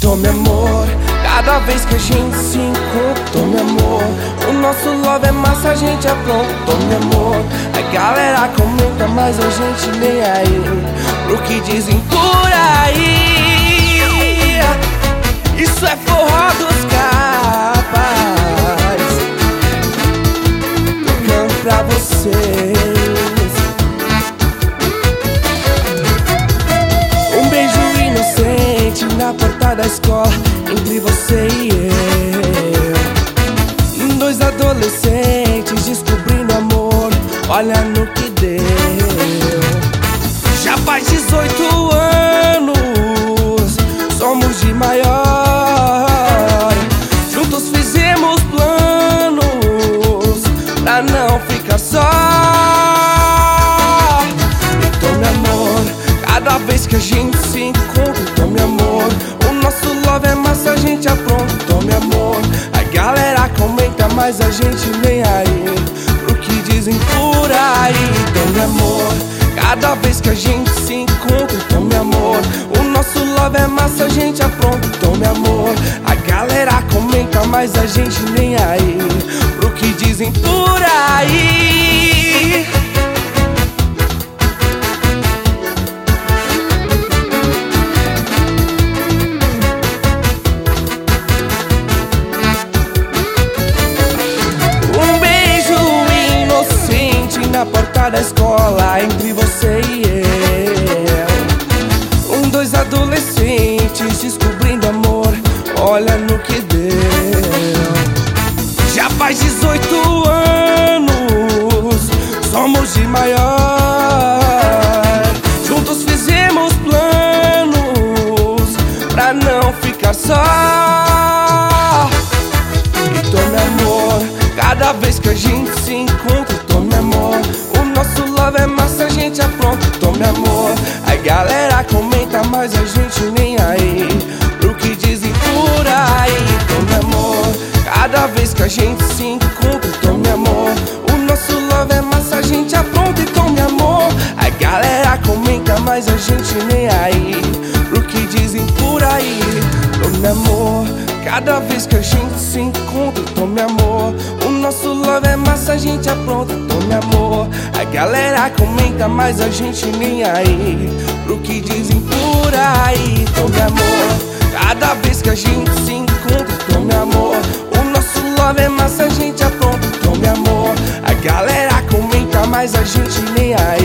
Tome amor, cada vez que a gente se encontra. Tome amor, o nosso love é massa, a gente apronta. Tome amor, a galera comenta, mas a gente nem aí pro que dizem por aí. Isso é forró dos capaz, tocando pra vocês. Um beijo inocente na porta da escola, entre você e eu. Dois adolescentes descobrindo amor, olha no que deu. Já faz 18 anos, somos de maior. Juntos fizemos planos pra não ficar só. E tome amor, cada vez que a gente se encontra. Tome amor, o nosso love é massa, a gente apronta. Tome amor, a galera comenta, mas a gente nem aí pro que dizem por aí. Tome amor, cada vez que a gente se encontra. Tome amor, o nosso love é massa, a gente apronta. Tome amor, a galera comenta, mas a gente nem aí pro que dizem por aí. Um beijo inocente na porta da escola, entre você e eu. Dois adolescentes descobrindo amor, olha no que deu. Já faz 18 anos, somos de maior. Juntos fizemos planos pra não ficar só. E tome amor, cada vez que a gente se encontra. Tome amor, o nosso love é massa, a gente apronta. Tome amor, a galera comenta, mas a gente nem aí pro que dizem por aí. Tome amor, cada vez que a gente se encontra. Tome amor, o nosso love é massa, a gente apronta. E tome amor, a galera comenta, mas a gente nem aí pro que dizem por aí. Tome amor, cada vez que a gente se encontra. Tome amor, o nosso love é massa, a gente apronta. Tome amor, a galera comenta, mas a gente nem aí pro que dizem por aí. Tome amor, cada vez que a gente se encontra. Tome amor, o nosso love é massa, a gente apronta. Tome amor, a galera comenta, mas a gente nem aí